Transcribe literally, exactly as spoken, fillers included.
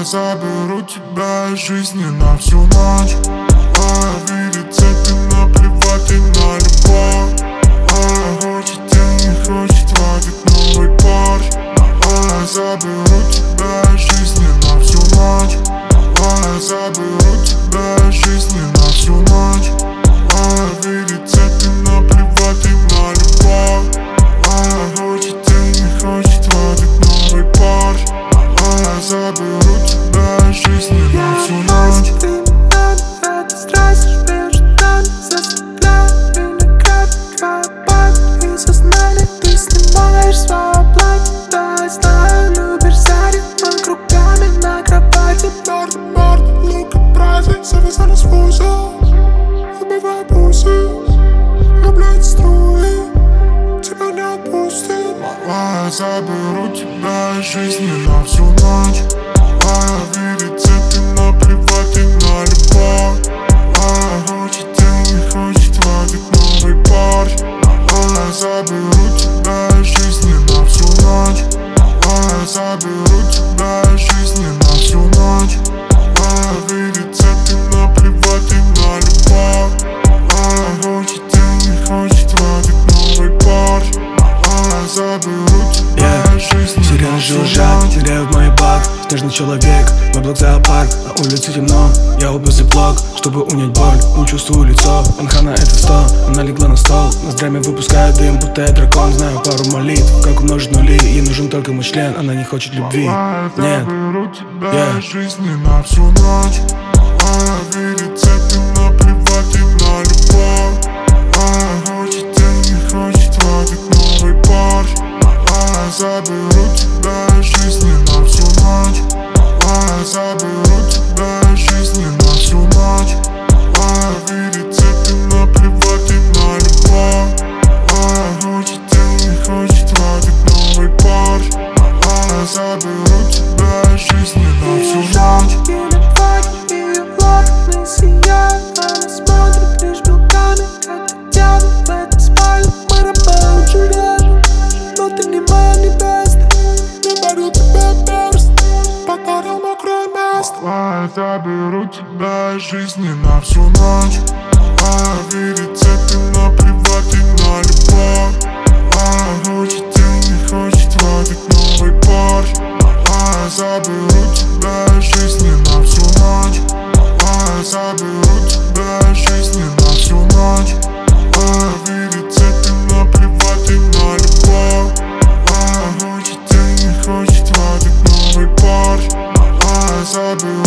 Я заберу тебя из жизни на всю ночь. Малая видит цепи, наплевать и на любовь. Малая хочет денег, хочет водить новый Порш. Малая заберу тебя из жизни на всю ночь. Малая заберу тебя из жизни на всю ночь. Малая видит цепи, наплевать и на любовь. Малая хочет денег, хочет водить новый Порш. Малая заберу тебя из жизни на всю ночь. Это страсть, между нами заставляет меня грабить твоя память и сознание. Ты снимаешь свое платье, да, я знаю, любишь зарю. Вокруг камень на кровати, морда, морда, лук и праздник. Завязали с вуза, убивай бусы, люблю эти струи, тебя не отпустит. Малая, заберу тебя из жизни на всю ночь. Малая видит цепи, наплевать и на любовь. Малая хочет денег, хочет водить новый Порш. Малая, заберу тебя из жизни на всю ночь. Малая, заберу тебя из жизни на всю ночь. Малая видит цепи, наплевать и на любовь. Малая хочет денег, хочет водить новый Порш. Малая, заберу тебя из жизни Сирены на всю жужжат, ночь. ныряю в мой бак. Снежный человек, мой блок зоопарк. На улице темно, я убил зиплок, чтобы унять боль, не чувствую лицо. Анхана это сто, она легла на стол. Ноздрями выпускаю дым, будто я дракон. Знаю пару молитв, как умножить нули. Ей нужен только мой член, она не хочет любви. Нет, заберу тебя yeah. из жизни на всю ночь. Малая видит цепи, наплевать и на любовь. Малая хочет денег, хочет водить новый Порш. Малая, заберу тебя из жизни на всю ночь. Малая, заберу тебя из жизни на всю ночь. Малая видит цепи, наплевать и на любовь. Малая хочет денег, хочет водить новый Порш. Малая, заберу тебя из жизни на всю ночь. Или платье, ее локоны сияют. Она смотрит лишь белками, как дьявол в этой спальне. Мы Ромео и Джульетта, но ты не моя невеста. Не дарю тебе перст, подарил мокрое место. Малая, заберу тебя из жизни на всю ночь. Малая видит цепи, наплевать и на любовь. Малая хочет денег, хочет водить новый Порш. Малая, заберу тебя из жизни на всю ночь. Малая, заберу тебя из жизни на всю ночь. Малая видит цепи, наплевать и на любовь. Малая хочет денег, хочет водить новый Порш. Малая, заберу